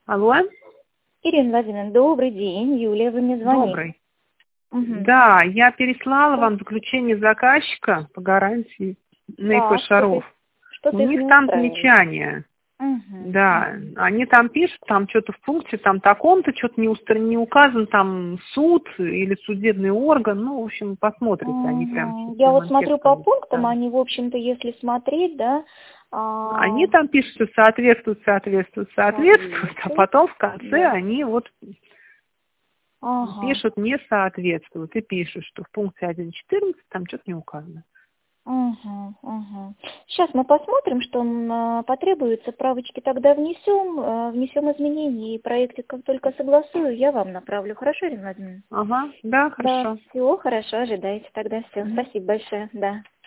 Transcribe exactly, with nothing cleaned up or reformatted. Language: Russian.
Алло? Ирина Владимировна, добрый день. Юлия, вы мне звоните. Добрый. Угу. Да, я переслала вам заключение заказчика по гарантии на ИП Так, Шаров. что-то У их них не там устраивает. замечания. Угу. Да, они там пишут, там что-то в пункте, там таком-то, что-то не, устр... не указан, там суд или судебный орган, ну, в общем, посмотрите, Угу. они прям... Я вот смотрю по текстом, пунктам, да. они, в общем-то, если смотреть, да... А... Они там пишут, что соответствуют, соответствуют, соответствуют, а потом в конце да. они вот Ага. пишут не соответствуют и пишут, что в пункте один точка четырнадцать там что-то не указано. Угу, угу. Сейчас мы посмотрим, что нам потребуется. Правочки тогда внесем, внесем изменения, и проектик, как только согласую, я вам направлю. Хорошо, Ирина Владимировна? Ага, да, Да, хорошо. всего хорошо, ожидайте тогда. Все, спасибо большое, да.